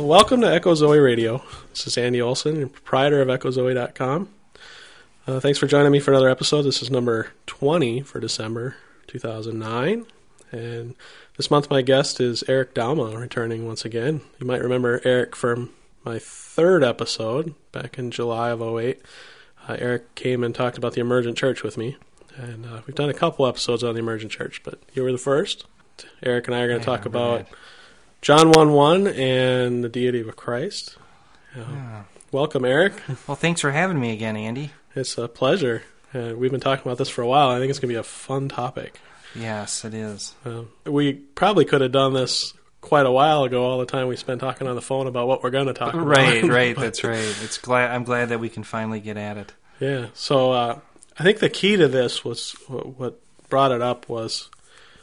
welcome to Echo Zoe Radio. This is Andy Olson, proprietor of EchoZoe.com. Thanks for joining me for another episode. This is number 20 for December 2009. And this month my guest is Eric Dalma, returning once again. You might remember Eric from my third episode back in July of 2008. Eric came and talked about the Emergent Church with me. And we've done a couple episodes on the Emergent Church, but you were the first. Eric and I are going to talk about John 1:1 and the deity of Christ. Welcome, Eric. Well, thanks for having me again, Andy. It's a pleasure. We've been talking about this for a while. I think it's going to be a fun topic. Yes, it is. We probably could have done this quite a while ago, all the time we spent talking on the phone about what we're going to talk about. Right, that's right. I'm glad that we can finally get at it. Yeah, so I think the key to this was, what brought it up was,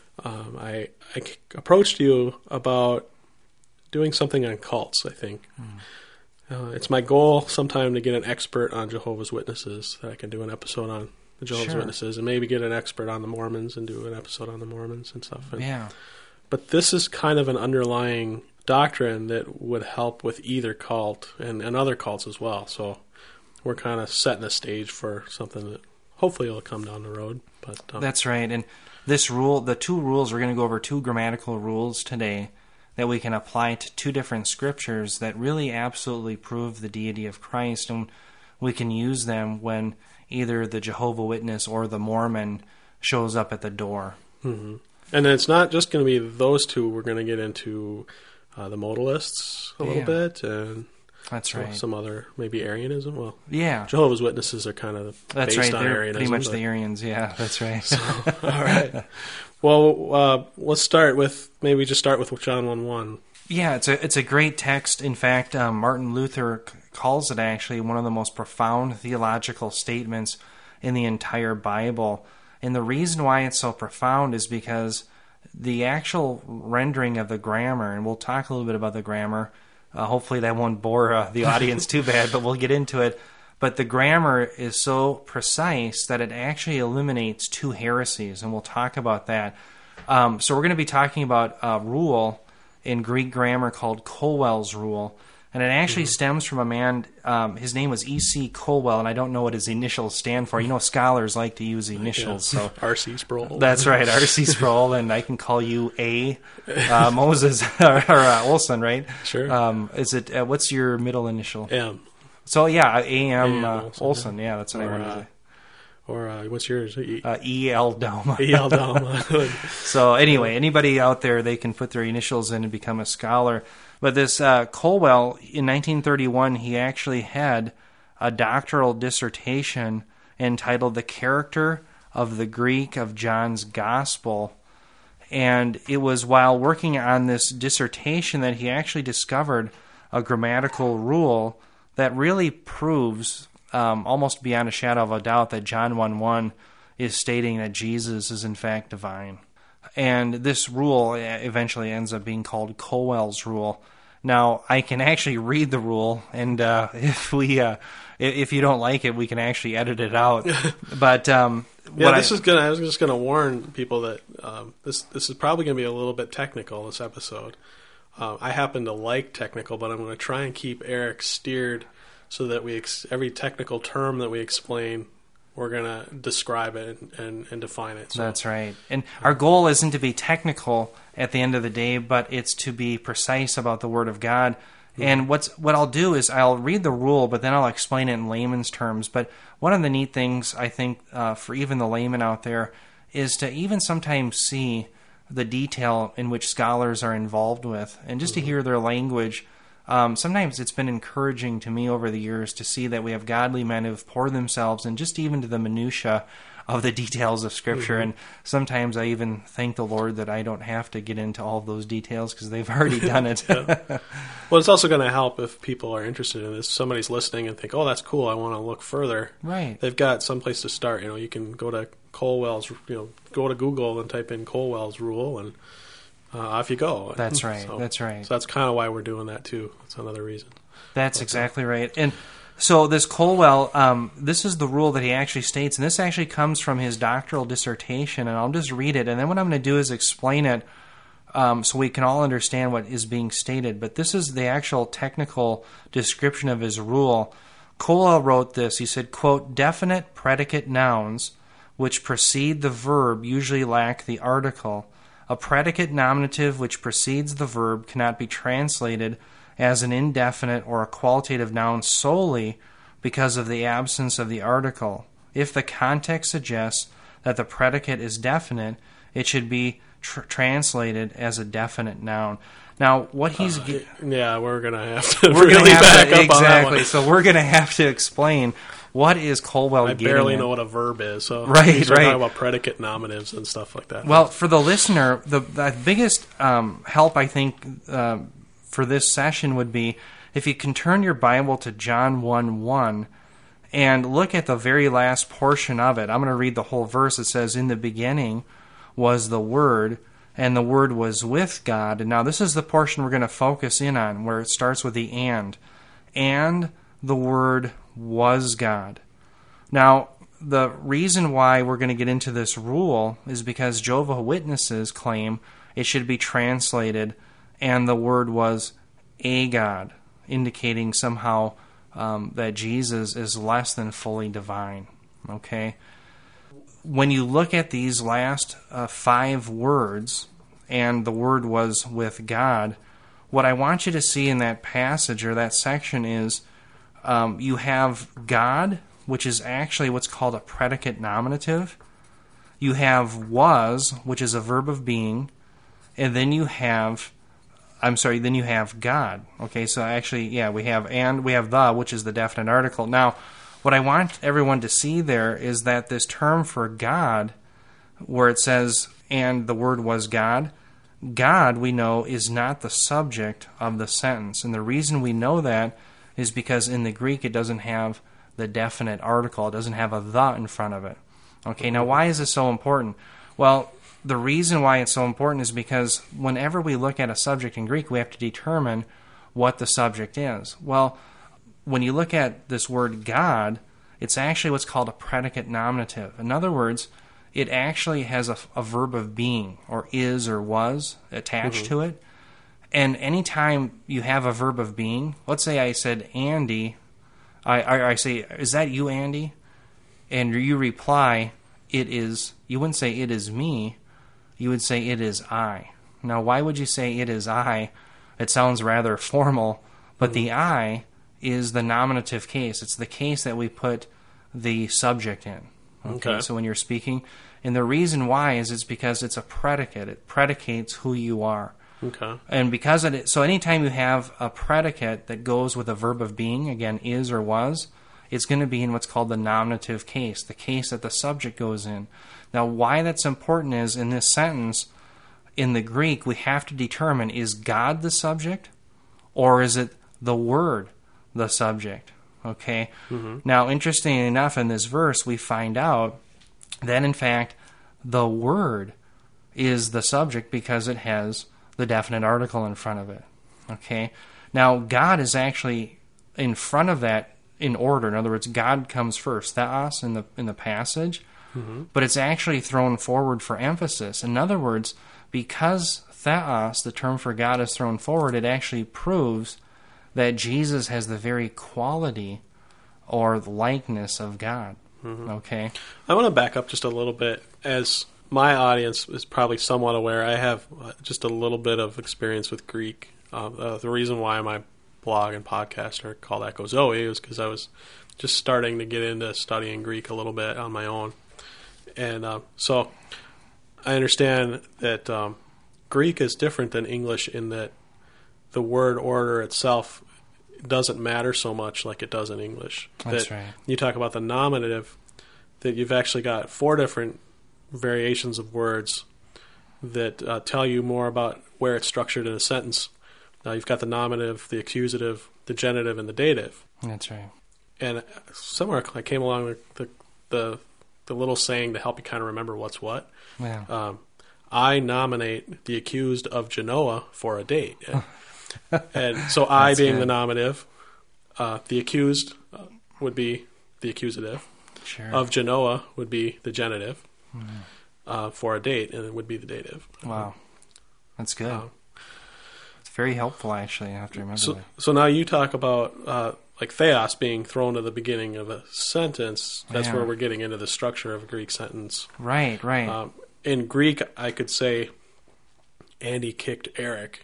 I approached you about doing something on cults, I think. It's my goal sometime to get an expert on Jehovah's Witnesses, that I can do an episode on the Jehovah's Witnesses, and maybe get an expert on the Mormons and do an episode on the Mormons and stuff. But this is kind of an underlying doctrine that would help with either cult and other cults as well. So we're kind of setting the stage for something that hopefully will come down the road. But that's right. And this rule, the two rules, we're going to go over two grammatical rules today that we can apply to two different scriptures that really absolutely prove the deity of Christ, and we can use them when either the Jehovah Witness or the Mormon shows up at the door. Mm-hmm. And it's not just going to be those two. We're going to get into the modalists a little bit, and that's right. Some other, maybe Arianism. Well, yeah, Jehovah's Witnesses are kind of based on They're Arianism. Pretty much the Arians. Yeah, that's right. So, all right. Well, let's start with John 1:1. Yeah, it's a great text. In fact, Martin Luther calls it actually one of the most profound theological statements in the entire Bible. And the reason why it's so profound is because the actual rendering of the grammar, and we'll talk a little bit about the grammar. Hopefully that won't bore the audience too bad, but we'll get into it. But the grammar is so precise that it actually eliminates two heresies, and we'll talk about that. So we're going to be talking about a rule in Greek grammar called Colwell's rule, and it actually stems from a man, his name was E.C. Colwell, and I don't know what his initials stand for. You know, scholars like to use initials. So R.C. Sproul. That's right, R.C. Sproul, and I can call you A. Moses, or Olson, right? Sure. Is it, what's your middle initial? M. So, yeah, A.M. Olson. Yeah, that's what I wanted to say. Or what's yours? E.L. Dalma. E.L. Dalma. So, anyway, anybody out there, they can put their initials in and become a scholar. But this Colwell, in 1931, he actually had a doctoral dissertation entitled The Character of the Greek of John's Gospel. And it was while working on this dissertation that he actually discovered a grammatical rule that really proves, almost beyond a shadow of a doubt, that John 1:1 is stating that Jesus is in fact divine. And this rule eventually ends up being called Colwell's rule. Now, I can actually read the rule, and if you don't like it, we can actually edit it out. But I was just gonna warn people that this is probably gonna be a little bit technical, this episode. I happen to like technical, but I'm going to try and keep Eric steered so that every technical term that we explain, we're going to describe it and define it. So, that's right. And our goal isn't to be technical at the end of the day, but it's to be precise about the Word of God. Mm-hmm. And what I'll do is I'll read the rule, but then I'll explain it in layman's terms. But one of the neat things, I think, for even the layman out there, is to even sometimes see the detail in which scholars are involved with, and just to hear their language. Sometimes it's been encouraging to me over the years to see that we have godly men who have poured themselves in just even to the minutia of the details of Scripture. And sometimes I even thank the Lord that I don't have to get into all of those details because they've already done it. Well, it's also going to help if people are interested in this. Somebody's listening and think, oh, that's cool, I want to look further. Right. They've got someplace to start. You can go to Colwell's, go to Google and type in Colwell's rule, and off you go. That's right. That's right. So that's kind of why we're doing that too. That's another reason. That's exactly right. And so this Colwell, this is the rule that he actually states, and this actually comes from his doctoral dissertation, and I'll just read it, and then what I'm going to do is explain it so we can all understand what is being stated. But this is the actual technical description of his rule. Colwell wrote this. He said, quote, definite predicate nouns which precede the verb usually lack the article. A predicate nominative which precedes the verb cannot be translated as an indefinite or a qualitative noun solely because of the absence of the article. If the context suggests that the predicate is definite, it should be translated as a definite noun. Now, what he's we're gonna have to we're really gonna have back to, up exactly. on that one. So we're gonna have to explain what is Colwell I getting barely at. know what a verb is, so Right, he's right. talking about predicate nominatives and stuff like that. Well, for the listener, the biggest help, I think, for this session would be if you can turn your Bible to John 1:1 and look at the very last portion of it. I'm going to read the whole verse. It says, in the beginning was the Word, and the Word was with God. And now this is the portion we're going to focus in on, where it starts with the and. And the Word was God. Now, the reason why we're going to get into this rule is because Jehovah's Witnesses claim it should be translated, and the Word was a God, indicating somehow that Jesus is less than fully divine. Okay? When you look at these last 5 words, and the Word was with God, what I want you to see in that passage or that section is you have God, which is actually what's called a predicate nominative. You have was, which is a verb of being, and then you have God. Okay, so actually, we have the, which is the definite article. Now, what I want everyone to see there is that this term for God, where it says, and the Word was God, God, we know, is not the subject of the sentence. And the reason we know that is because in the Greek it doesn't have the definite article. It doesn't have a the in front of it. Okay, now why is this so important? Well, the reason why it's so important is because whenever we look at a subject in Greek, we have to determine what the subject is. Well, when you look at this word God, it's actually what's called a predicate nominative. In other words, it actually has a verb of being, or is or was, attached to it. And anytime you have a verb of being, let's say I said, Andy, I say, is that you, Andy? And you reply, it is. You wouldn't say, it is me. You would say, it is I. Now, why would you say, it is I? It sounds rather formal, but the I is the nominative case. It's the case that we put the subject in. Okay. So when you're speaking, and the reason why is it's because it's a predicate. It predicates who you are. Okay. And because of it, so anytime you have a predicate that goes with a verb of being, again, is or was, it's going to be in what's called the nominative case, the case that the subject goes in. Now, why that's important is in this sentence, in the Greek, we have to determine, is God the subject, or is it the Word the subject? Okay. Now, interestingly enough, in this verse, we find out that, in fact, the Word is the subject because it has the definite article in front of it. Okay. Now, God is actually in front of that in order. In other words, God comes first, theos, in the passage, but it's actually thrown forward for emphasis. In other words, because theos, the term for God, is thrown forward, it actually proves that Jesus has the very quality or the likeness of God. Okay? I want to back up just a little bit. As my audience is probably somewhat aware, I have just a little bit of experience with Greek. The reason why my blog and podcast are called Echo Zoe is because I was just starting to get into studying Greek a little bit on my own. And so I understand that Greek is different than English in that the word order itself doesn't matter so much like it does in English. That's right. You talk about the nominative, that you've actually got 4 different variations of words that tell you more about where it's structured in a sentence. Now you've got the nominative, the accusative, the genitive, and the dative. That's right. And somewhere I came along with the little saying to help you kind of remember what's what. Yeah. I nominate the accused of Genoa for a date. And so I being good. the nominative, the accused would be the accusative. Sure. Of Genoa would be the genitive for a date, and it would be the dative. Wow. That's good. It's very helpful, actually. I have to remember that. So now you talk about like theos being thrown to the beginning of a sentence. That's where we're getting into the structure of a Greek sentence. Right, right. In Greek, I could say, Andy kicked Eric.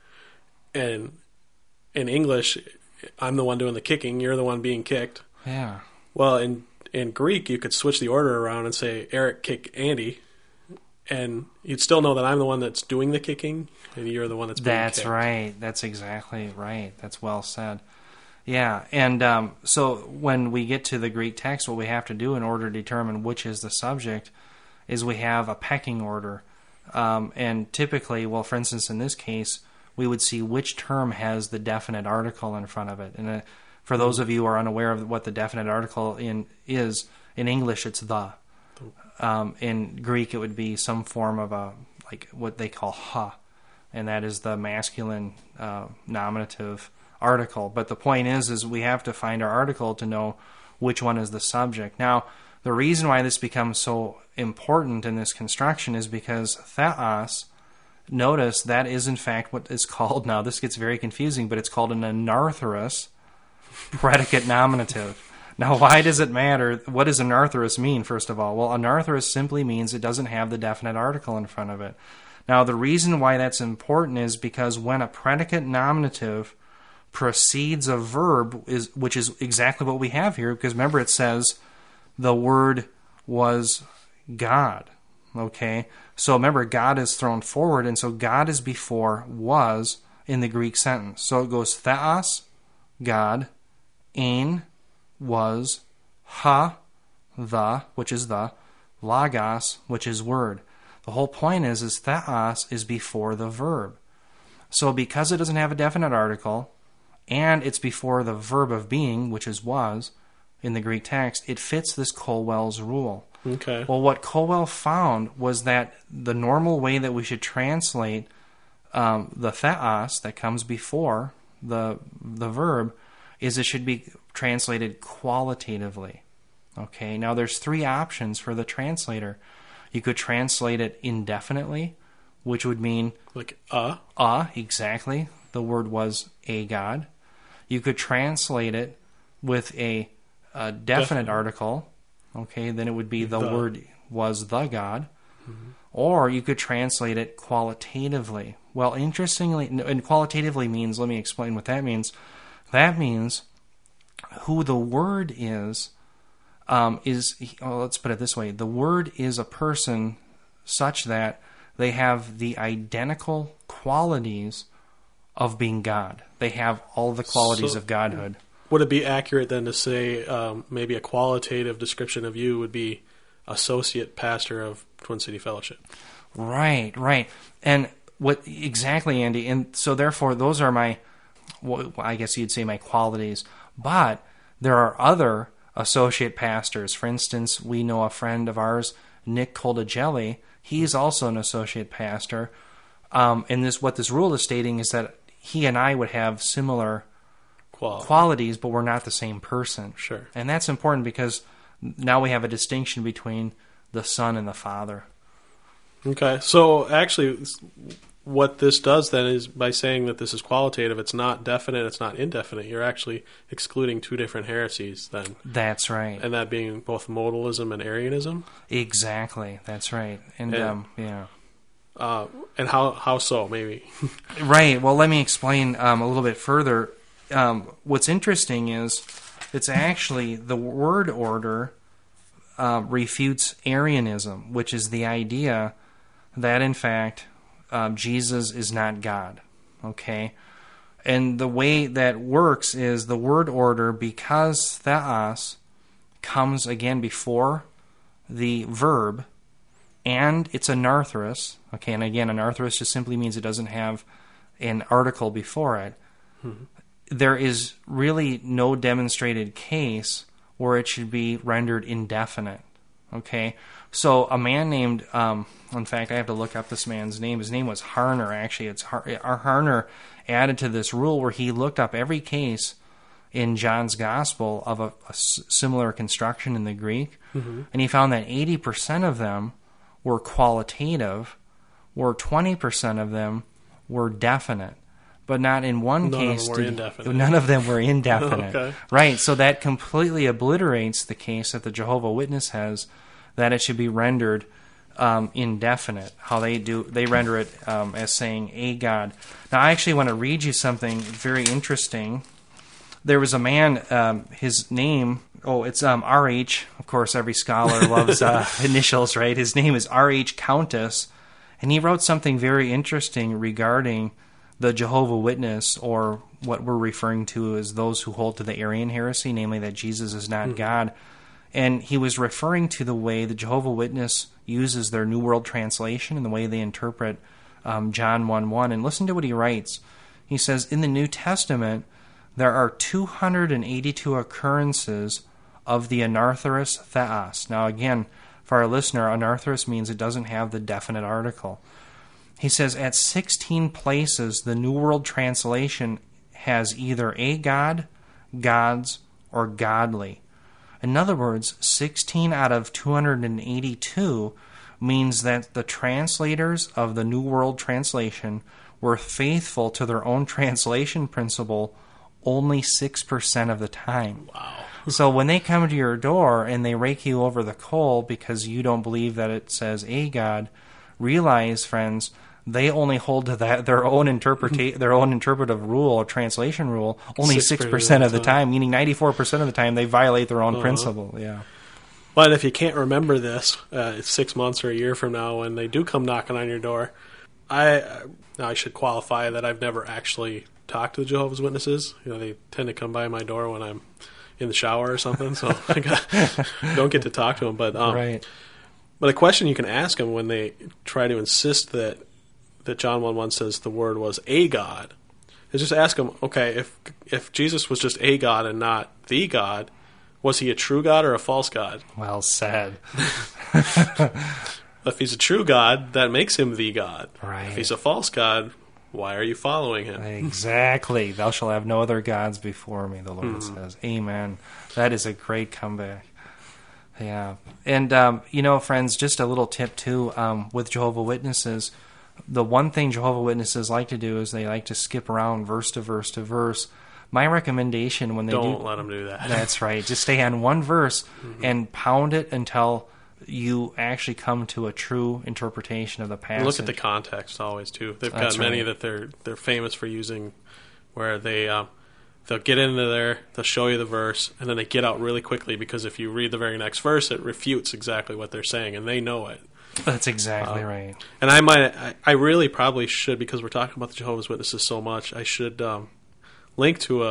And in English, I'm the one doing the kicking, you're the one being kicked. Yeah. Well, in Greek, you could switch the order around and say, Eric kicked Andy. And you'd still know that I'm the one that's doing the kicking, and you're the one that's being kicked. That's right. That's exactly right. That's well said. Yeah, and so when we get to the Greek text, what we have to do in order to determine which is the subject is we have a pecking order. And typically, well, for instance, in this case, we would see which term has the definite article in front of it. And for those of you who are unaware of what the definite article is, in English, it's the. In Greek, it would be some form of like what they call ha, and that is the masculine nominative article. But the point is we have to find our article to know which one is the subject. Now, the reason why this becomes so important in this construction is because theos, notice that is in fact what is called, now this gets very confusing, but it's called an anarthrous predicate nominative. Now, why does it matter? What does anarthrous mean, first of all? Well, anarthrous simply means it doesn't have the definite article in front of it. Now, the reason why that's important is because when a predicate nominative precedes a verb, which is exactly what we have here, because remember it says the word was God. Okay? So remember, God is thrown forward, and so God is before was in the Greek sentence. So it goes theos, God, ein, was, ha, the, which is the, logos, which is word. The whole point is theos is before the verb. So because it doesn't have a definite article, and it's before the verb of being, which is was, in the Greek text, it fits this Colwell's rule. Okay. Well, what Colwell found was that the normal way that we should translate the theos that comes before the verb is it should be translated qualitatively. Okay, now there's three options for the translator. You could translate it indefinitely, which would mean like exactly. The word was a god. You could translate it with a definite article. Okay, then it would be the word was the god. Mm-hmm. Or you could translate it qualitatively. Well, interestingly, and qualitatively means, let me explain what that means. That means who the word is, let's put it this way. The word is a person such that they have the identical qualities of being God. They have all the qualities of godhood. Would it be accurate then to say maybe a qualitative description of you would be associate pastor of Twin City Fellowship? Right, right. And what exactly, Andy? And so therefore, those are my, I guess you'd say my qualities. But there are other associate pastors. For instance, we know a friend of ours, Nick Coldagelli. He's also an associate pastor. And what this rule is stating is that he and I would have similar qualities, but we're not the same person. Sure. And that's important because now we have a distinction between the Son and the Father. Okay. So actually, what this does then is by saying that this is qualitative, it's not definite, it's not indefinite. You're actually excluding two different heresies then. That's right. And that being both modalism and Arianism? Exactly. That's right. And yeah. And how so, maybe? Right. Well, let me explain a little bit further. What's interesting is it's actually the word order refutes Arianism, which is the idea that, in fact, Jesus is not God. Okay? And the way that works is the word order, because theos comes again before the verb, and it's anarthrous. Okay, and again, anarthrous just simply means it doesn't have an article before it. Mm-hmm. There is really no demonstrated case where it should be rendered indefinite. Okay, so a man named, in fact, I have to look up this man's name. His name was Harner, actually. Harner added to this rule where he looked up every case in John's Gospel of a similar construction in the Greek, mm-hmm. and he found that 80% of them were qualitative, where 20% of them were definite. But not in one case. None of them were indefinite. Okay. Right, so that completely obliterates the case that the Jehovah's Witness has, that it should be rendered indefinite. How they render it as saying a God. Now, I actually want to read you something very interesting. There was a man, his name, it's R.H. Of course, every scholar loves initials, right? His name is R.H. Countess, and he wrote something very interesting regarding the Jehovah's Witness, or what we're referring to as those who hold to the Arian heresy, namely that Jesus is not God. And he was referring to the way the Jehovah's Witness uses their New World Translation and the way they interpret John 1:1. And listen to what he writes. He says, in the New Testament, there are 282 occurrences of the anarthrous theos. Now again, for our listener, anarthrous means it doesn't have the definite article. He says, at 16 places, the New World Translation has either a God, gods, or godly. In other words, 16 out of 282 means that the translators of the New World Translation were faithful to their own translation principle only 6% of the time. Wow. So when they come to your door and they rake you over the coal because you don't believe that it says a God, realize, friends, they only hold to their own interpretive rule or translation rule only 6% of the time, meaning 94% of the time they violate their own principle. Yeah. But if you can't remember this, 6 months or a year from now, when they do come knocking on your door, I should qualify that I've never actually talked to the Jehovah's Witnesses. They tend to come by my door when I'm in the shower or something, so I don't get to talk to them. But right. But a question you can ask them when they try to insist that John 1:1 says the Word was a God, is just ask them, okay, if Jesus was just a God and not the God, was he a true God or a false God? Well said. If he's a true God, that makes him the God. Right. If he's a false God, why are you following him? Exactly. Thou shalt have no other gods before me, the Lord says. Amen. That is a great comeback. Yeah. And, friends, just a little tip, too, with Jehovah's Witnesses. The one thing Jehovah's Witnesses like to do is they like to skip around verse to verse to verse. My recommendation when they don't let them do that. That's right. Just stay on one verse and pound it until you actually come to a true interpretation of the passage. Look at the context always too. They've got many that they're famous for using, where they'll get into there, they'll show you the verse, and then they get out really quickly because if you read the very next verse, it refutes exactly what they're saying, and they know it. That's exactly right. And I really probably should, because we're talking about the Jehovah's Witnesses so much, I should link to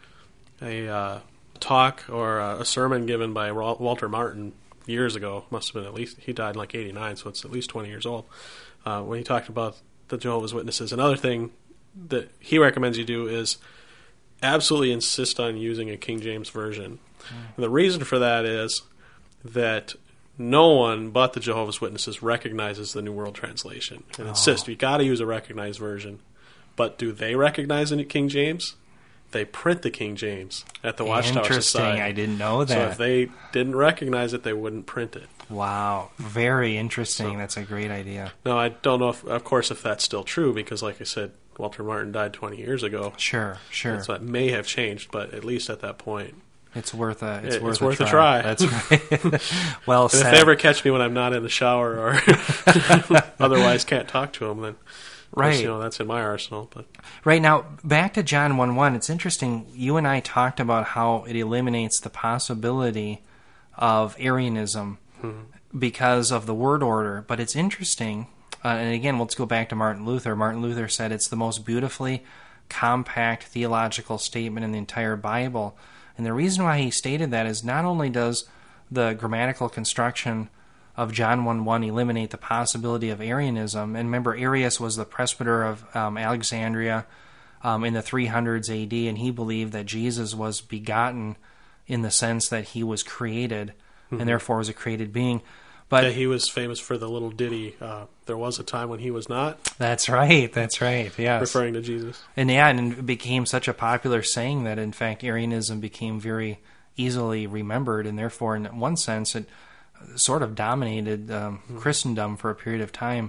a talk or a sermon given by Walter Martin years ago. Must have been, at least, he died in like 89, so it's at least 20 years old, when he talked about the Jehovah's Witnesses. Another thing that he recommends you do is absolutely insist on using a King James Version. And the reason for that is that no one but the Jehovah's Witnesses recognizes the New World Translation and insist you got to use a recognized version. But do they recognize the King James? They print the King James at the Watchtower Society. Interesting. I didn't know that. So if they didn't recognize it, they wouldn't print it. Wow. Very interesting. That's a great idea. Now, I don't know, if that's still true, because like I said, Walter Martin died 20 years ago. Sure. So that may have changed, but at least at that point, it's worth a try. That's right. Well said. If they ever catch me when I'm not in the shower or otherwise can't talk to them, then right. That's in my arsenal. But right now, back to John 1:1. It's interesting. You and I talked about how it eliminates the possibility of Arianism because of the word order. But it's interesting. And again, let's go back to Martin Luther. Martin Luther said it's the most beautifully compact theological statement in the entire Bible. And the reason why he stated that is not only does the grammatical construction of John 1:1 eliminate the possibility of Arianism, and remember Arius was the presbyter of Alexandria in the 300s AD, and he believed that Jesus was begotten in the sense that he was created, and therefore was a created being. But yeah, he was famous for the little ditty, there was a time when he was not. That's right, yes. Referring to Jesus. And it became such a popular saying that, in fact, Arianism became very easily remembered, and therefore, in one sense, it sort of dominated Christendom for a period of time.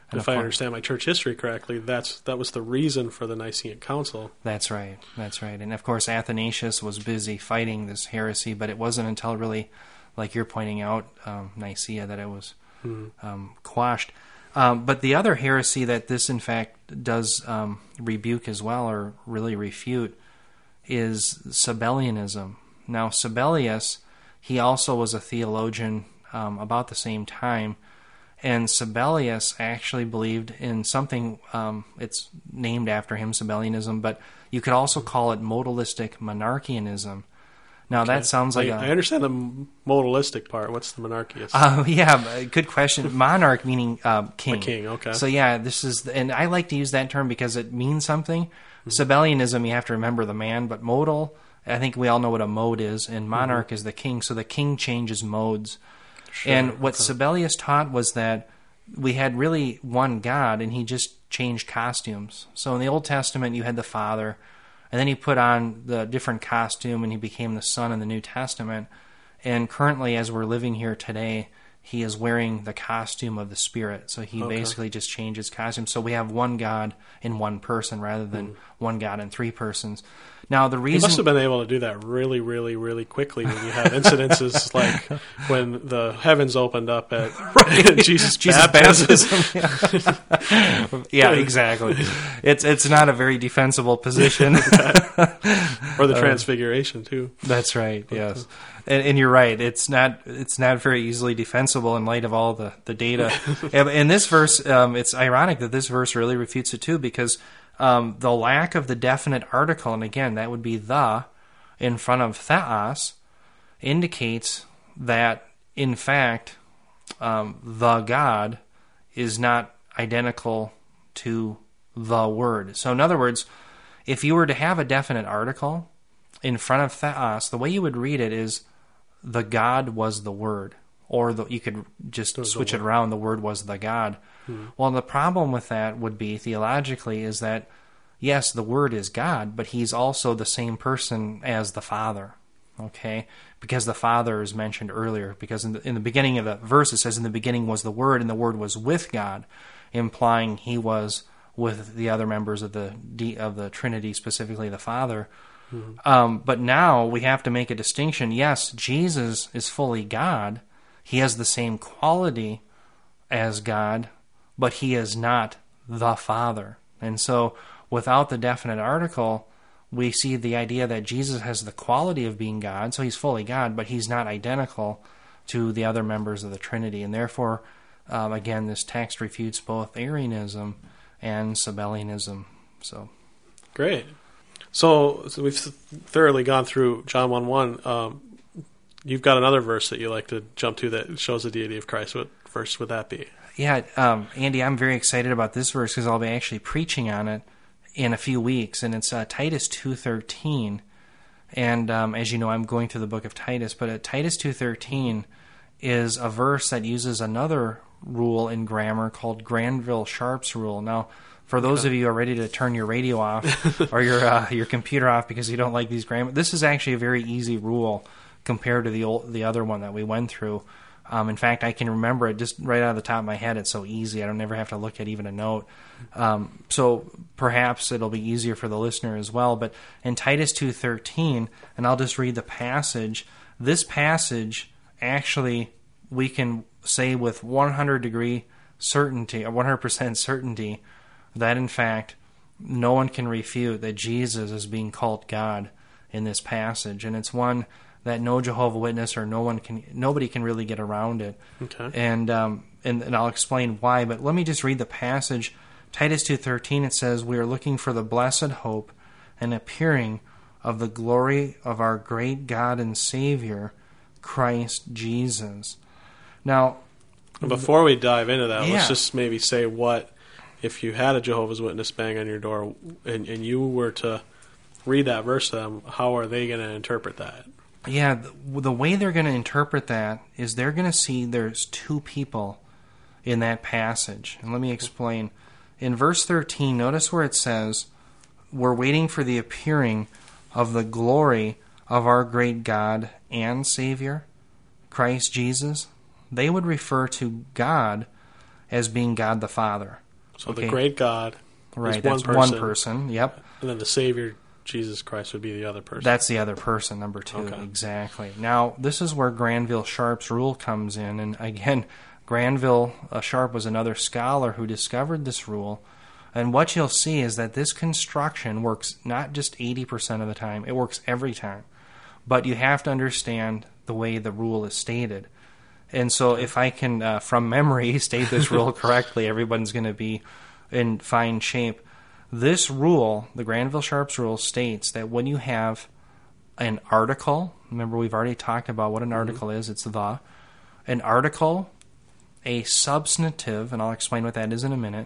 if I understand my church history correctly, that was the reason for the Nicene Council. That's right. And of course, Athanasius was busy fighting this heresy, but it wasn't until really, like you're pointing out, Nicaea, that it was quashed. But the other heresy that this, in fact, does rebuke as well, or really refute, is Sabellianism. Now, Sabellius, he also was a theologian about the same time, and Sabellius actually believed in something, it's named after him, Sabellianism, but you could also call it modalistic monarchianism. Now, that sounds like I understand the modalistic part. What's the monarchiist? Yeah, good question. Monarch meaning king. A king, okay. So, yeah, this is, and I like to use that term because it means something. Sabellianism, you have to remember the man, but modal, I think we all know what a mode is, and monarch is the king, so the king changes modes. Sure, and what Sabellius taught was that we had really one God, and he just changed costumes. So in the Old Testament, you had the Father, and then he put on the different costume, and he became the Son in the New Testament. And currently, as we're living here today, he is wearing the costume of the Spirit. So he basically just changes costume. So we have one God in one person rather than one God in three persons. Now, the reason... You must have been able to do that really, really, really quickly when you had incidences like when the heavens opened up at Jesus' baptism. Yeah, exactly. It's not a very defensible position. Or the Transfiguration, too. That's right, yes. And you're right. It's not very easily defensible in light of all the data. In this verse, it's ironic that this verse really refutes it, too, because... the lack of the definite article, and again, that would be the in front of theos, indicates that, in fact, the God is not identical to the Word. So, in other words, if you were to have a definite article in front of theos, the way you would read it is the God was the Word. Or you could just switch it around, the Word was the God. Well, the problem with that would be, theologically, is that, yes, the Word is God, but he's also the same person as the Father, okay? Because the Father is mentioned earlier, because in the beginning of the verse it says, in the beginning was the Word, and the Word was with God, implying he was with the other members of the Trinity, specifically the Father. But now we have to make a distinction. Yes, Jesus is fully God. He has the same quality as God, but he is not the Father. And so without the definite article, we see the idea that Jesus has the quality of being God, so he's fully God, but he's not identical to the other members of the Trinity. And therefore, again, this text refutes both Arianism and Sabellianism. So, great. So we've thoroughly gone through John 1:1. You've got another verse that you like to jump to that shows the deity of Christ. What verse would that be? Yeah, Andy, I'm very excited about this verse because I'll be actually preaching on it in a few weeks, and it's Titus 2:13. And as you know, I'm going through the book of Titus, but Titus 2:13 is a verse that uses another rule in grammar called Granville-Sharp's rule. Now, for those of you who are ready to turn your radio off or your computer off because you don't like these grammar, this is actually a very easy rule compared to the other one that we went through. In fact, I can remember it just right out of the top of my head. It's so easy. I don't never have to look at even a note. So perhaps it'll be easier for the listener as well. But in Titus 2:13, and I'll just read the passage. This passage, actually, we can say with 100% certainty that, in fact, no one can refute that Jesus is being called God in this passage. And it's one that no Jehovah Witness or nobody can really get around it. Okay. And I'll explain why, but let me just read the passage. Titus 2:13, it says, "We are looking for the blessed hope and appearing of the glory of our great God and Savior, Christ Jesus." Now, before we dive into that, let's just maybe say what, if you had a Jehovah's Witness bang on your door and you were to read that verse to them, how are they going to interpret that? Yeah, the way they're going to interpret that is they're going to see there's two people in that passage. And let me explain. In verse 13, notice where it says, "We're waiting for the appearing of the glory of our great God and Savior, Christ Jesus." They would refer to God as being God the Father. So the great God Right, is that's one person. Yep. And then the Savior, Jesus Christ, would be the other person. That's the other person, number two. Okay. Exactly. Now, this is where Granville Sharp's rule comes in. And again, Granville Sharp was another scholar who discovered this rule. And what you'll see is that this construction works not just 80% of the time, it works every time. But you have to understand the way the rule is stated. And so if I can, from memory, state this rule correctly, everyone's going to be in fine shape. This rule, the Granville Sharp's rule, states that when you have an article, remember we've already talked about what an article is, it's an article, a substantive, and I'll explain what that is in a minute,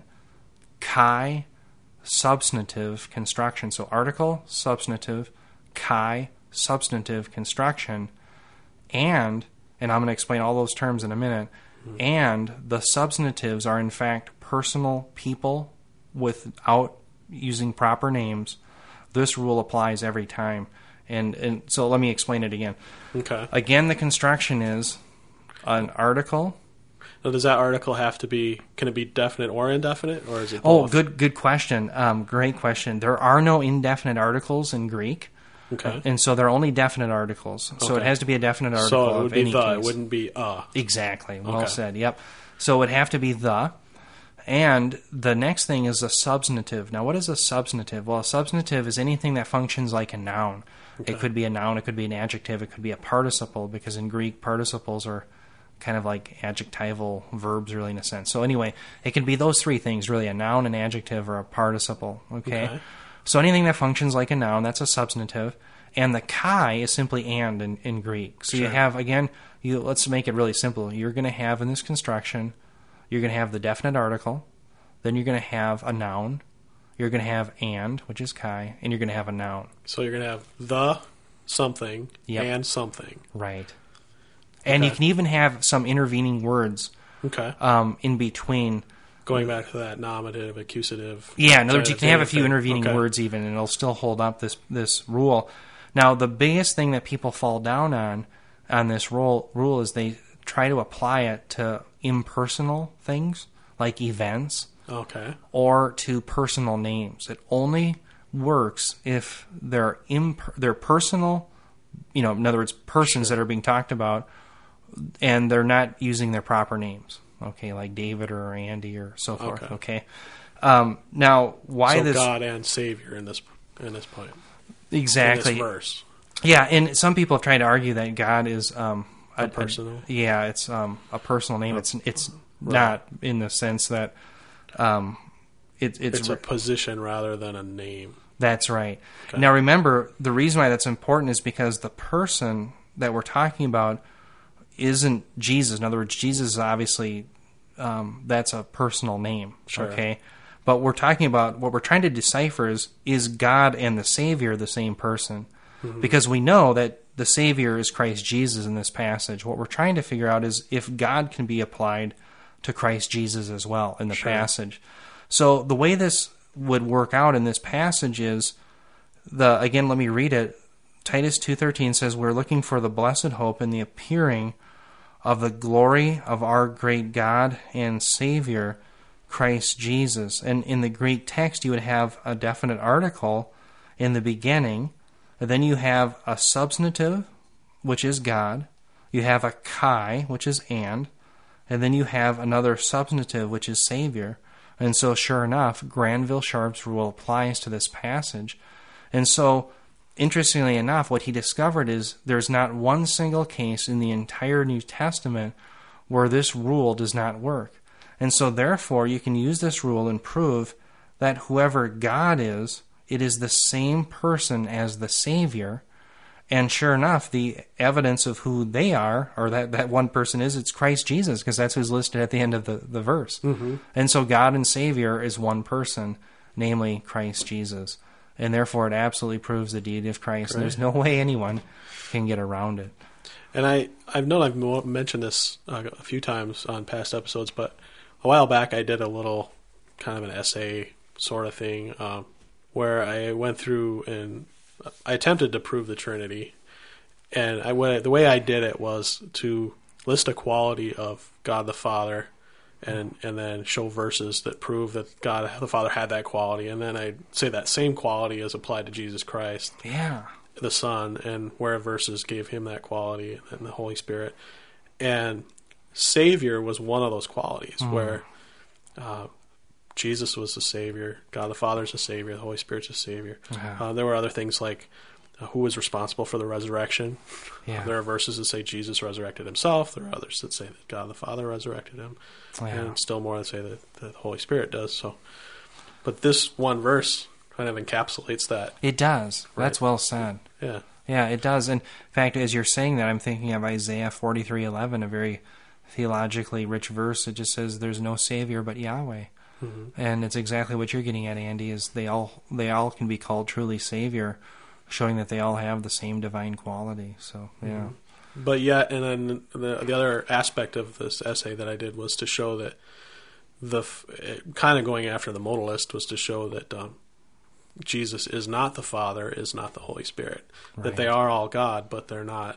chi, substantive construction. So article, substantive, chi, substantive construction, and I'm going to explain all those terms in a minute, and the substantives are in fact personal people without using proper names. This rule applies every time. And so let me explain it again. Okay. Again, the construction is an article. Now, does that article have to be, can it be definite or indefinite, or is it both? Oh, good question. Great question. There are no indefinite articles in Greek. Okay. And so they're only definite articles. So it has to be a definite article So it would of be any the, case. it wouldn't be Exactly. Well Okay. said. Yep. So it would have to be the. And the next thing is a substantive. Now, what is a substantive? Well, a substantive is anything that functions like a noun. Okay. It could be a noun, it could be an adjective, it could be a participle, because in Greek, participles are kind of like adjectival verbs, really, in a sense. So anyway, it can be those three things, really, a noun, an adjective, or a participle. Okay? So anything that functions like a noun, that's a substantive. And the chi is simply and in Greek. So you have, again, let's make it really simple. You're going to have, in this construction, you're going to have the definite article, then you're going to have a noun, you're going to have and, which is chi, and you're going to have a noun. So you're going to have the something Yep. and something. Right. And you can even have some intervening words Okay. in between. Going back to that nominative, accusative. Yeah, in other words, you can have a few thing. intervening Okay. words even, and it'll still hold up this rule. Now, the biggest thing that people fall down on this rule is they try to apply it to impersonal things, like events, Okay. or to personal names. It only works if they're personal, in other words, persons that are being talked about, and they're not using their proper names. Okay, like David or Andy or so forth. Okay. Now, why So this? God and Savior in this point. Exactly. In this verse. Yeah, and some people have tried to argue that God is a personal. it's a personal name. It's not in the sense that It's a position rather than a name. That's right. Okay. Now remember, the reason why that's important is because the person that we're talking about isn't Jesus. In other words, Jesus is obviously that's a personal name. Sure. Okay. But we're talking about, what we're trying to decipher is God and the Savior the same person? Mm-hmm. Because we know that the Savior is Christ Jesus in this passage. What we're trying to figure out is if God can be applied to Christ Jesus as well in the passage. So the way this would work out in this passage is, again, let me read it. Titus 2:13 says, we're looking for the blessed hope and the appearing of the glory of our great God and Savior, Christ Jesus. And in the Greek text, you would have a definite article in the beginning, and then you have a substantive, which is God. You have a chi, which is and then you have another substantive, which is Savior. And so, sure enough, Granville Sharp's rule applies to this passage. And so, interestingly enough, what he discovered is there's not one single case in the entire New Testament where this rule does not work. And so, therefore, you can use this rule and prove that whoever God is, it is the same person as the Savior. And sure enough, the evidence of who they are, or that one person is, it's Christ Jesus, because that's who's listed at the end of the verse. Mm-hmm. And so God and Savior is one person, namely Christ Jesus. And therefore it absolutely proves the deity of Christ. And there's no way anyone can get around it. And I've known I've mentioned this a few times on past episodes, but a while back I did a little kind of an essay sort of thing where I went through and I attempted to prove the Trinity. And the way I did it was to list a quality of God the Father and then show verses that prove that God the Father had that quality, and then I'd say that same quality is applied to Jesus Christ, the Son, and where verses gave him that quality, and the Holy Spirit. And Savior was one of those qualities where Jesus was the Savior, God the Father is the Savior, the Holy Spirit's the Savior. There were other things like who was responsible for the resurrection. There are verses that say Jesus resurrected himself. There are others that say that God the Father resurrected him. And still more that say that the Holy Spirit does. So, but this one verse kind of encapsulates that. It does. Right? That's well said. Yeah, it does. In fact, as you're saying that, I'm thinking of Isaiah 43:11, a very theologically rich verse. It just says, "There's no Savior but Yahweh." And it's exactly what you're getting at, Andy, is they all can be called truly Savior, showing that they all have the same divine quality. So, yeah. But yet, and then the other aspect of this essay that I did was to show that kind of going after the modalist was to show that Jesus is not the Father, is not the Holy Spirit. Right. That they are all God, but they're not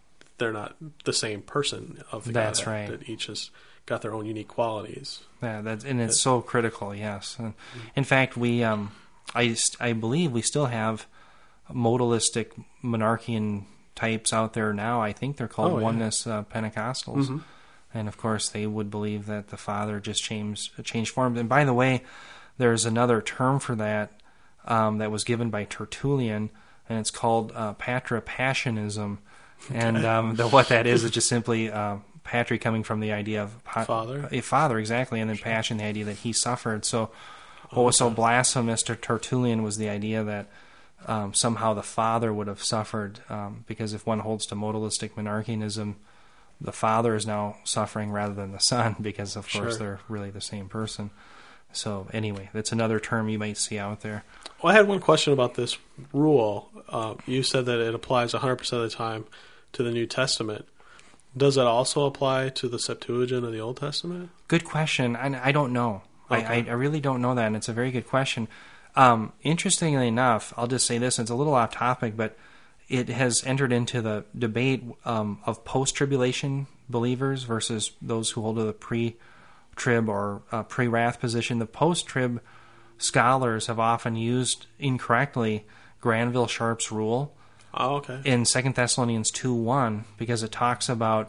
the same person of the That's Godhead. Right. That each has got their own unique qualities. Yeah, it's so critical. Yes, in fact, we I believe we still have modalistic monarchian types out there now. I think they're called oneness Pentecostals, and of course they would believe that the Father just changed forms. And by the way, there's another term for that that was given by Tertullian, and it's called patripassionism. And what that is just simply patri coming from the idea of father. A father, exactly, and then passion, the idea that he suffered. So what was so blasphemous to Tertullian was the idea that somehow the Father would have suffered, because if one holds to modalistic monarchianism, the Father is now suffering rather than the Son, because of course they're really the same person. So anyway, that's another term you might see out there. Well, I had one question about this rule. You said that it applies 100% of the time to the New Testament. Does it also apply to the Septuagint of the Old Testament? Good question. I don't know. Okay. I really don't know that, and it's a very good question. Interestingly enough, I'll just say this, and it's a little off topic, but it has entered into the debate of post-tribulation believers versus those who hold to the pre-trib or pre-wrath position. The post-trib scholars have often used incorrectly Granville Sharp's rule in 2 Thessalonians 2:1, because it talks about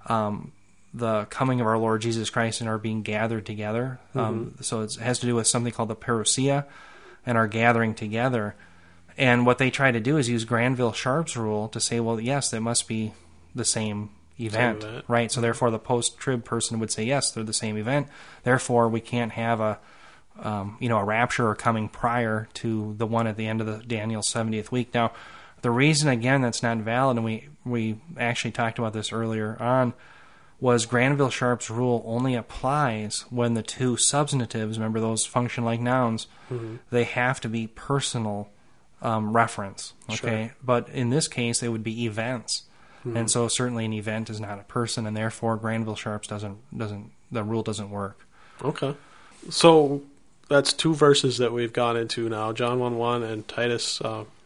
the coming of our Lord Jesus Christ and our being gathered together. So it has to do with something called the parousia and our gathering together. And what they try to do is use Granville Sharp's rule to say, well, yes, that must be the same event, right? So therefore the post-trib person would say, yes, they're the same event. Therefore, we can't have a rapture or coming prior to the one at the end of the Daniel's 70th week. Now, the reason, again, that's not valid, and we actually talked about this earlier on, was Granville Sharp's rule only applies when the two substantives, remember those function like nouns, they have to be personal reference. Okay, Sure. But in this case, they would be events, and so certainly an event is not a person, and therefore Granville Sharp's the rule doesn't work. Okay, so that's two verses that we've gone into now: John 1:1 and Titus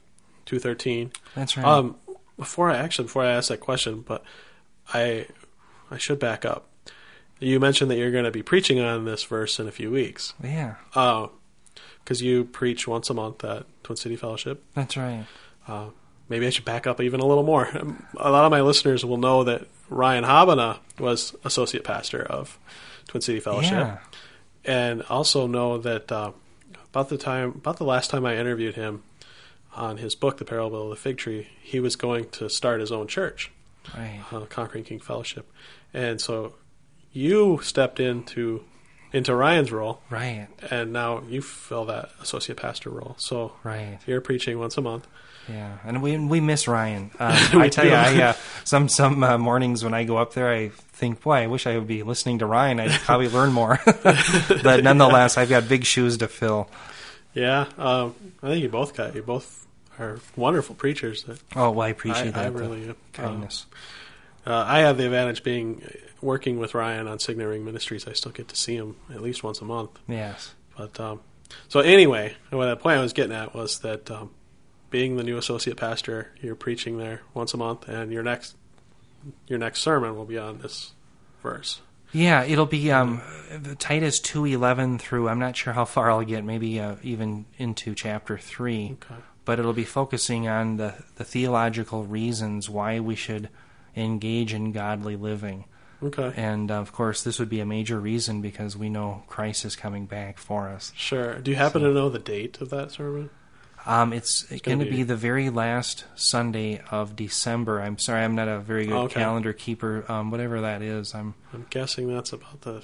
2:13. That's right. Before I ask that question, but I should back up. You mentioned that you're going to be preaching on this verse in a few weeks. Yeah. Because you preach once a month at Twin City Fellowship. That's right. Maybe I should back up even a little more. A lot of my listeners will know that Ryan Habana was associate pastor of Twin City Fellowship. Yeah. And also know that about the last time I interviewed him on his book, The Parable of the Fig Tree, he was going to start his own church, Right. Conquering King Fellowship. And so you stepped into Ryan's role, Right. and now you fill that associate pastor role. So Right. you're preaching once a month. Yeah, and we miss Ryan. I tell you, some mornings when I go up there, I think, boy, I wish I would be listening to Ryan. I'd probably learn more. But nonetheless, I've got big shoes to fill. Yeah, I think you both are wonderful preachers. Oh, well, I appreciate that. I really am. Kindness. I have the advantage working with Ryan on Signet Ring Ministries. I still get to see him at least once a month. Yes. But so anyway, what the point I was getting at was that being the new associate pastor, you're preaching there once a month, and your next sermon will be on this verse. Yeah, it'll be Titus 2:11 through, I'm not sure how far I'll get, maybe even into chapter 3. Okay. But it'll be focusing on the theological reasons why we should engage in godly living. Okay. And, of course, this would be a major reason because we know Christ is coming back for us. Sure. Do you happen to know the date of that sermon? It's going to be the very last Sunday of December. I'm sorry, I'm not a very good calendar keeper. Whatever that is, I'm guessing that's about the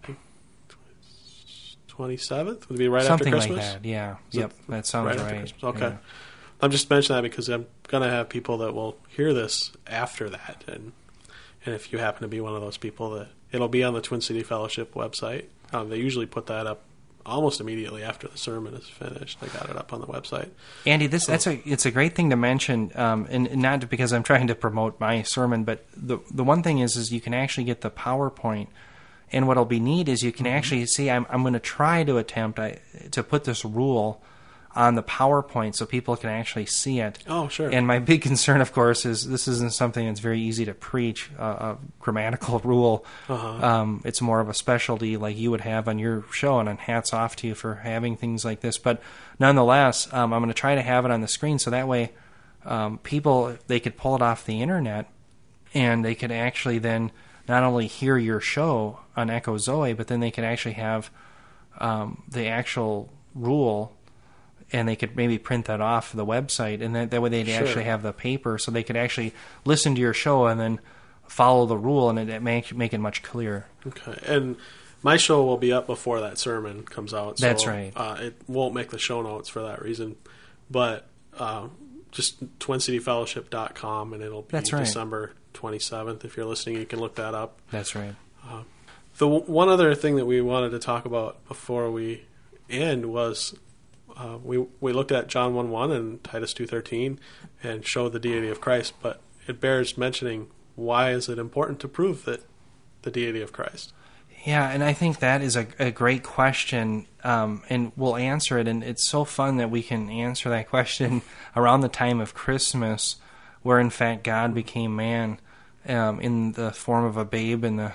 27th. Would it be right something after Christmas? like that. Yeah. Yep. That sounds right. Okay. Yeah. I'm just mentioning that because I'm going to have people that will hear this after that, and if you happen to be one of those people, that it'll be on the Twin City Fellowship website. They usually put that up almost immediately after the sermon is finished. I got it up on the website. Andy, it's a great thing to mention, and not because I'm trying to promote my sermon, but the one thing is you can actually get the PowerPoint, and what'll be neat is you can actually see. I'm going to try to attempt to put this rule on the PowerPoint so people can actually see it. Oh, sure. And my big concern, of course, is this isn't something that's very easy to preach, a grammatical rule. Uh-huh. It's more of a specialty like you would have on your show, and hats off to you for having things like this. But nonetheless, I'm going to try to have it on the screen so that way people, they could pull it off the internet and they could actually then not only hear your show on Echo Zoe, but then they could actually have the actual rule, and they could maybe print that off the website, and that way they'd actually have the paper, so they could actually listen to your show and then follow the rule, and it make it much clearer. Okay, and my show will be up before that sermon comes out. So, that's right. It won't make the show notes for that reason, but just twincityfellowship.com, and it'll be December 27th. If you're listening, you can look that up. That's right. The one other thing that we wanted to talk about before we end was we looked at John 1:1 and Titus 2:13 and showed the deity of Christ, but it bears mentioning, why is it important to prove that the deity of Christ? Yeah, and I think that is a great question, and we'll answer it, and it's so fun that we can answer that question around the time of Christmas, where in fact God became man in the form of a babe in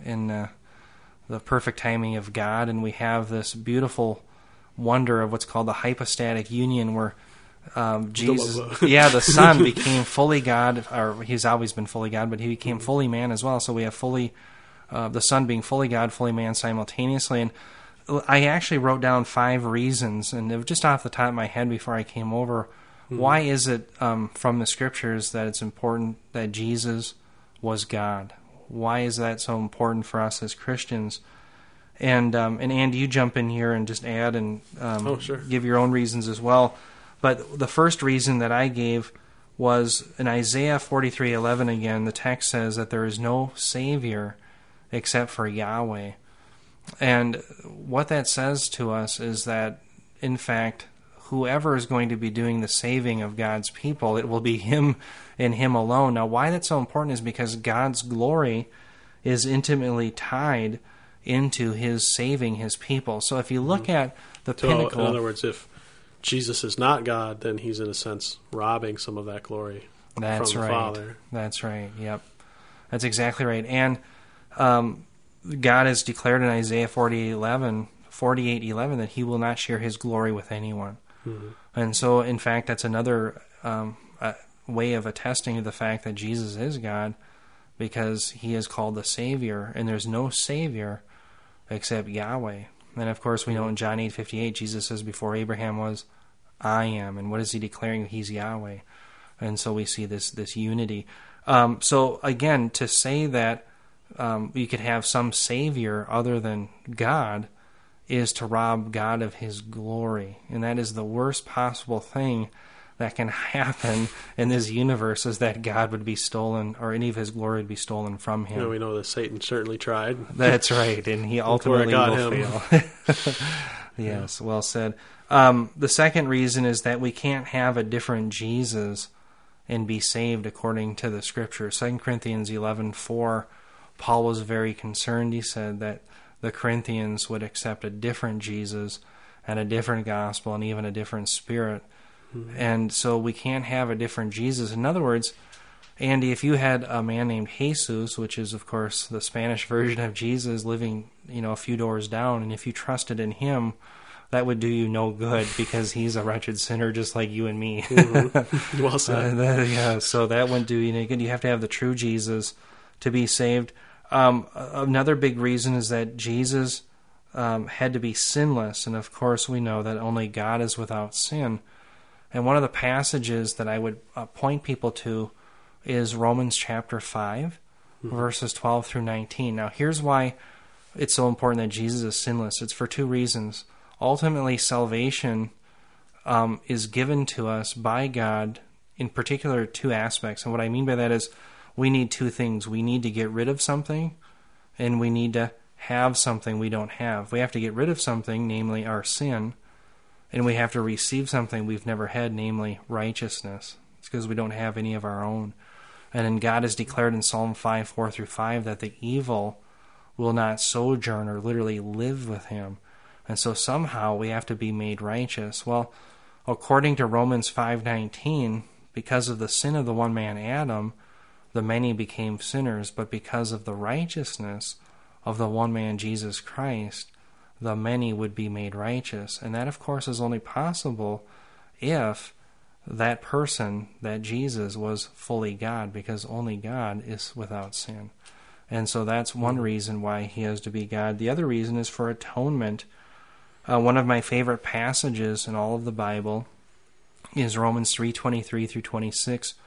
the perfect timing of God, and we have this beautiful wonder of what's called the hypostatic union, where Jesus, the Son became fully God, or he's always been fully God, but he became fully man as well. So we have the Son being fully God, fully man simultaneously. And I actually wrote down 5 reasons, and it was just off the top of my head before I came over. Why is it from the Scriptures that it's important that Jesus was God? Why is that so important for us as Christians? And Andy, you jump in here and just add and give your own reasons as well. But the first reason that I gave was in Isaiah 43:11 again. The text says that there is no Savior except for Yahweh. And what that says to us is that, in fact, whoever is going to be doing the saving of God's people, it will be Him and Him alone. Now, why that's so important is because God's glory is intimately tied into His saving His people. So if you look at the pinnacle... In other words, if Jesus is not God, then He's in a sense robbing some of that glory from the Father. That's right, yep. That's exactly right. And God has declared in Isaiah 48:11 that He will not share His glory with anyone. Mm-hmm. And so, in fact, that's another way of attesting to the fact that Jesus is God, because He is called the Savior, and there's no Savior except Yahweh. And of course, we know in John 8:58, Jesus says, before Abraham was, I am. And what is He declaring? He's Yahweh. And so we see this unity. So again, to say that you could have some Savior other than God is to rob God of His glory. And that is the worst possible thing that can happen in this universe, is that God would be stolen, or any of His glory would be stolen from Him. We know that Satan certainly tried. That's right, and he ultimately will fail. Yes, well said. The second reason is that we can't have a different Jesus and be saved according to the Scripture. 2 Corinthians 11:4, Paul was very concerned. He said that the Corinthians would accept a different Jesus and a different gospel and even a different spirit. Mm-hmm. And so we can't have a different Jesus. In other words, Andy, if you had a man named Jesus, which is, of course, the Spanish version of Jesus, living, a few doors down, and if you trusted in him, that would do you no good because he's a wretched sinner just like you and me. Mm-hmm. Well said. So that wouldn't do you any good. You have to have the true Jesus to be saved. Another big reason is that Jesus had to be sinless, and of course we know that only God is without sin. And one of the passages that I would point people to is Romans chapter 5, verses 12 through 19. Now, here's why it's so important that Jesus is sinless. It's for two reasons. Ultimately, salvation is given to us by God, in particular, two aspects. And what I mean by that is we need two things. We need to get rid of something, and we need to have something we don't have. We have to get rid of something, namely our sin, and we have to receive something we've never had, namely righteousness. It's because we don't have any of our own. And then God has declared in Psalm 5, 4 through 5, that the evil will not sojourn or literally live with him. And so somehow we have to be made righteous. Well, according to Romans 5:19, because of the sin of the one man Adam, the many became sinners, but because of the righteousness of the one man Jesus Christ, the many would be made righteous. And that, of course, is only possible if that person, that Jesus, was fully God, because only God is without sin. And so that's one reason why he has to be God. The other reason is for atonement. One of my favorite passages in all of the Bible is Romans 3:23 through 26,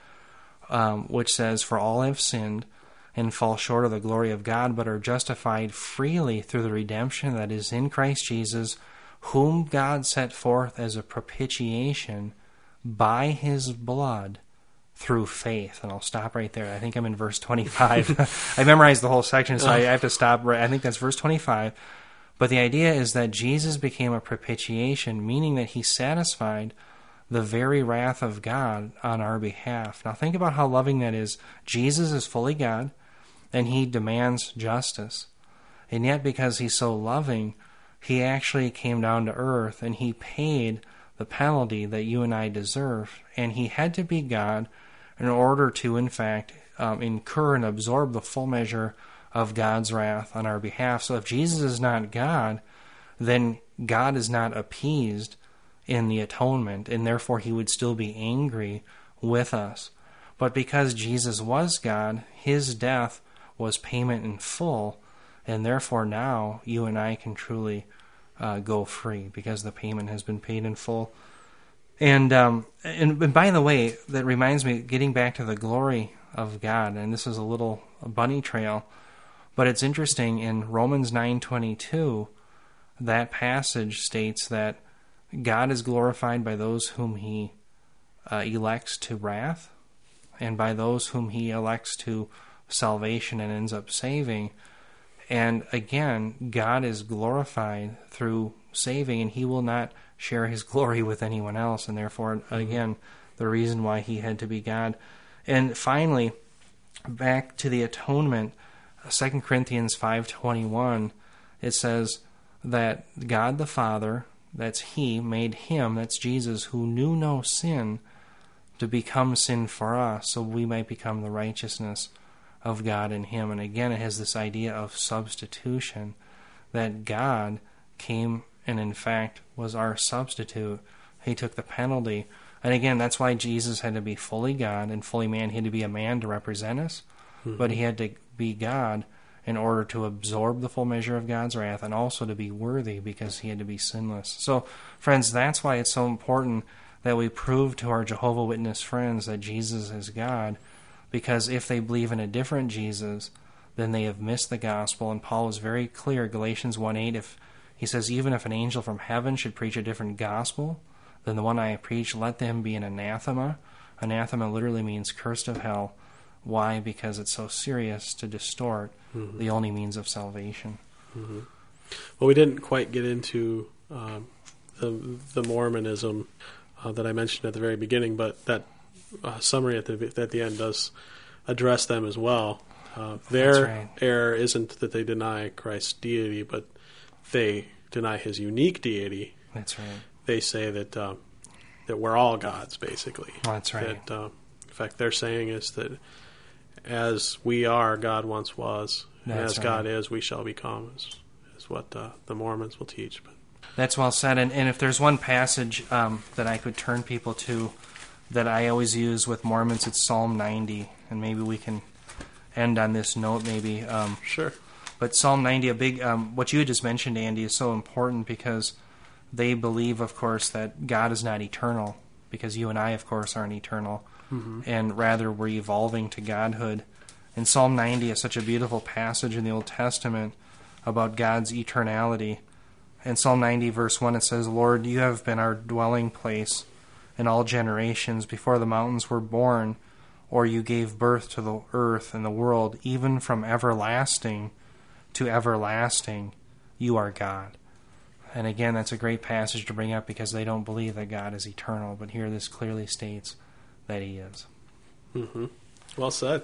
which says, "For all have sinned and fall short of the glory of God, but are justified freely through the redemption that is in Christ Jesus, whom God set forth as a propitiation by his blood through faith." And I'll stop right there. I think I'm in verse 25. I memorized the whole section, so I have to stop right. I think that's verse 25. But the idea is that Jesus became a propitiation, meaning that he satisfied the very wrath of God on our behalf. Now think about how loving that is. Jesus is fully God, and he demands justice. And yet, because he's so loving, he actually came down to earth, and he paid the penalty that you and I deserve. And he had to be God in order to, in fact, incur and absorb the full measure of God's wrath on our behalf. So if Jesus is not God, then God is not appeased in the atonement, and therefore he would still be angry with us. But because Jesus was God, his death was payment in full, and therefore now you and I can truly go free, because the payment has been paid in full. And by the way, that reminds me, getting back to the glory of God, and this is a little bunny trail, but it's interesting, in Romans 9:22, that passage states that God is glorified by those whom he elects to wrath, and by those whom he elects to salvation and ends up saving. And again, God is glorified through saving, and he will not share his glory with anyone else, and therefore, again, the reason why he had to be God. And finally, back to the atonement, 2 Corinthians 5:21, it says that God the Father, that's he, made him, that's Jesus, who knew no sin, to become sin for us, so we might become the righteousness of God in him. And again, it has this idea of substitution, that God came and in fact was our substitute. He took the penalty. And again, that's why Jesus had to be fully God and fully man. He had to be a man to represent us, but he had to be God in order to absorb the full measure of God's wrath, and also to be worthy because he had to be sinless. So, friends, that's why it's so important that we prove to our Jehovah's Witness friends that Jesus is God, because if they believe in a different Jesus, then they have missed the gospel. And Paul is very clear, Galatians 1:8, he says, "Even if an angel from heaven should preach a different gospel than the one I preach, let them be an anathema." Anathema literally means cursed of hell. Why? Because it's so serious to distort the only means of salvation. Well, we didn't quite get into the Mormonism that I mentioned at the very beginning, but that summary at the end does address them as well. Their error isn't that they deny Christ's deity, but they deny his unique deity. That's right. They say that we're all gods, basically. That's right. That fact, they're saying is that as we are, God once was, and That's as right. God is, we shall become, is what the Mormons will teach. But That's well said. And if there's one passage that I could turn people to that I always use with Mormons, it's Psalm 90. And maybe we can end on this note, maybe. sure. But Psalm 90, a big, what you had just mentioned, Andy, is so important because they believe, of course, that God is not eternal, because you and I, of course, aren't eternal, and rather we're evolving to godhood. And Psalm 90 is such a beautiful passage in the Old Testament about God's eternality. In Psalm 90, verse 1, it says, Lord, you have been our dwelling place in all generations before the mountains were born, or you gave birth to the earth and the world, even from everlasting to everlasting, you are God. And again, that's a great passage to bring up because they don't believe that God is eternal, but here this clearly states that he is. Mm-hmm. Well said.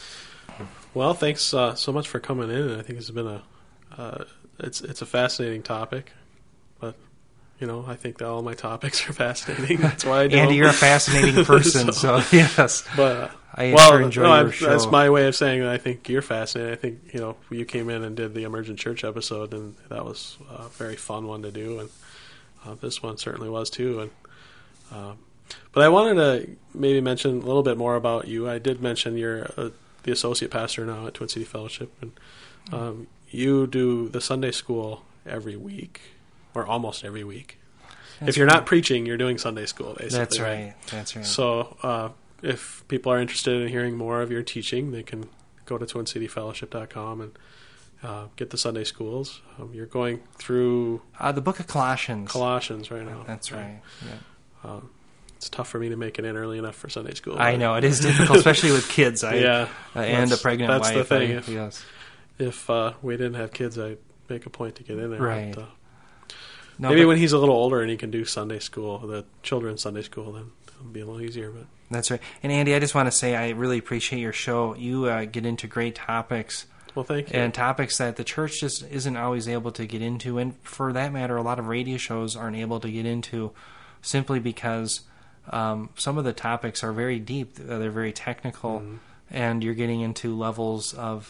Well, thanks so much for coming in. I think it's been it's a fascinating topic, but I think that all my topics are fascinating. That's why I do. Andy, them. you're a fascinating person, so yes. But I sure enjoy your show. That's my way of saying that I think you're fascinating. I think you came in and did the Emergent Church episode, and that was a very fun one to do, and this one certainly was too. And but I wanted to maybe mention a little bit more about you. I did mention you're the associate pastor now at Twin City Fellowship, and you do the Sunday school every week, or almost every week. That's if you're right. not preaching, you're doing Sunday school, basically. That's right. That's right. So if people are interested in hearing more of your teaching, they can go to TwinCityFellowship.com and get the Sunday schools. You're going through the book of Colossians. Colossians right now. That's right. Yeah. It's tough for me to make it in early enough for Sunday school. I know, it is difficult, especially with kids. Yeah. And a pregnant that's wife. the thing. Yes. If we didn't have kids, I'd make a point to get in there. Right. But, No, maybe but- when he's a little older and he can do Sunday school, the children's Sunday school, then it'll be a little easier. But That's right. And Andy, I just want to say I really appreciate your show. You get into great topics. well, thank you. And topics that the church just isn't always able to get into. And for that matter, a lot of radio shows aren't able to get into simply because some of the topics are very deep. They're very technical. And you're getting into levels of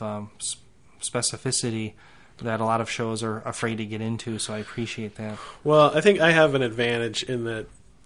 specificity that a lot of shows are afraid to get into. So I appreciate that. Well, I think I have an advantage in that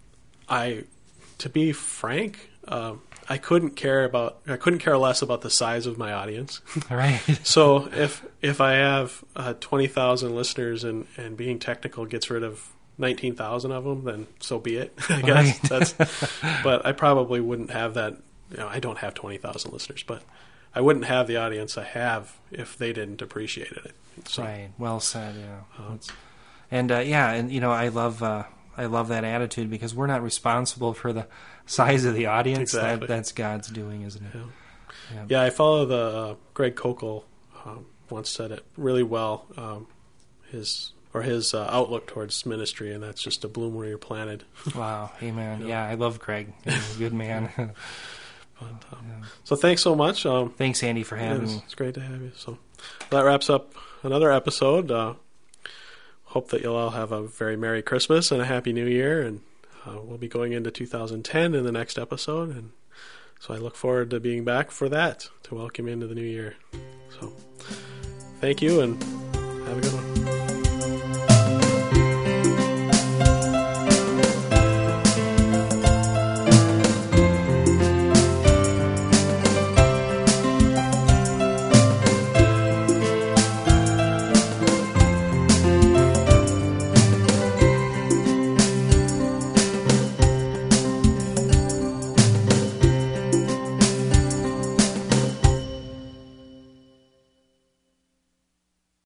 to be frank, I couldn't care less about the size of my audience. Right. So if I have 20,000 listeners and being technical gets rid of 19,000 of them, then so be it. I guess Right. but I probably wouldn't have that. I don't have 20,000 listeners, but I wouldn't have the audience I have if they didn't appreciate it. So, Right. Well said. Yeah. And I love that attitude because we're not responsible for the size of the audience. Exactly. That's God's doing, isn't it? Yeah, I follow the Greg Kokel once said it really well. His outlook towards ministry, and that's just a bloom where you're planted. Wow. Amen. Yeah, I love Greg. He's a good man. So thanks so much. Thanks, Andy, for having me. It's great to have you. So that wraps up another episode. Hope that you'll all have a very Merry Christmas and a Happy New Year, and we'll be going into 2010 in the next episode, and so I look forward to being back for that, to welcome you into the new year. So thank you, and have a good one.